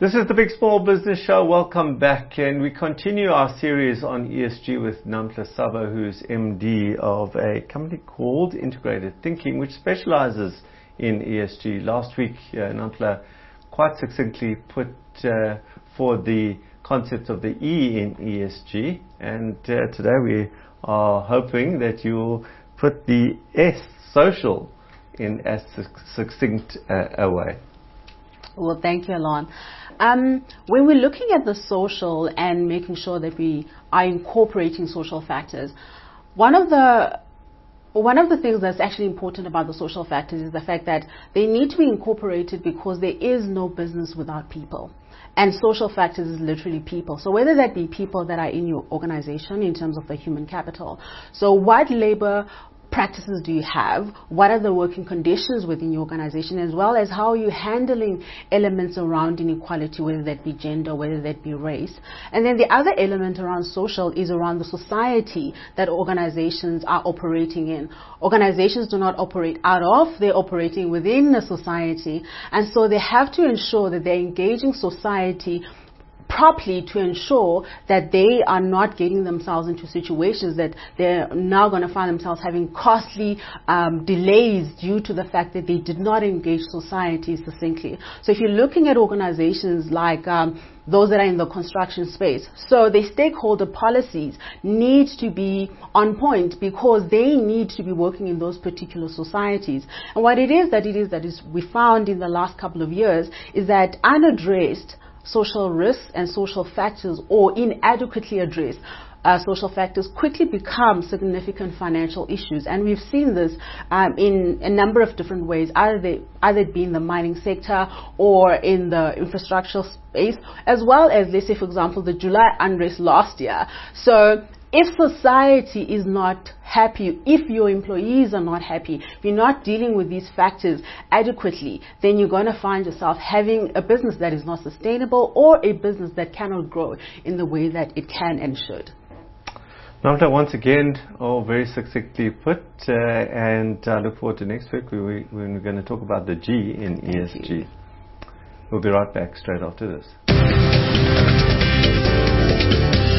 This is the Big Small Business Show. Welcome back, and we continue our series on ESG with Namhla Saba, who's MD of a company called Integrated Thinking, which specializes in ESG. Last week, Namhla quite succinctly put forward the concept of the E in ESG, and today we are hoping that you'll put the S, social, in as succinct a way. Well, thank you, Alon. When we're looking at the social and making sure that we are incorporating social factors, one of the things that's actually important about the social factors is the fact that they need to be incorporated because there is no business without people. And social factors is literally people. So whether that be people that are in your organization in terms of the human capital. So what labor practices do you have? What are the working conditions within your organization, as well as how are you handling elements around inequality, whether that be gender, whether that be race. And then the other element around social is around the society that organizations are operating in. Organizations do not operate out of, they're operating within a society. And so they have to ensure that they're engaging society properly to ensure that they are not getting themselves into situations that they're now going to find themselves having costly delays due to the fact that they did not engage society succinctly. So if you're looking at organizations like those that are in the construction space, so the stakeholder policies need to be on point because they need to be working in those particular societies. And what it is that we found in the last couple of years is that unaddressed social risks and social factors, or inadequately addressed social factors, quickly become significant financial issues. And we've seen this in a number of different ways, either it be in the mining sector or in the infrastructural space, as well as, let's say, for example, the July unrest last year. So if society is not happy, if your employees are not happy, if you're not dealing with these factors adequately, then you're going to find yourself having a business that is not sustainable, or a business that cannot grow in the way that it can and should. Namhla, once again, very succinctly put, and I look forward to next week when we're going to talk about the G in ESG. We'll be right back straight after this.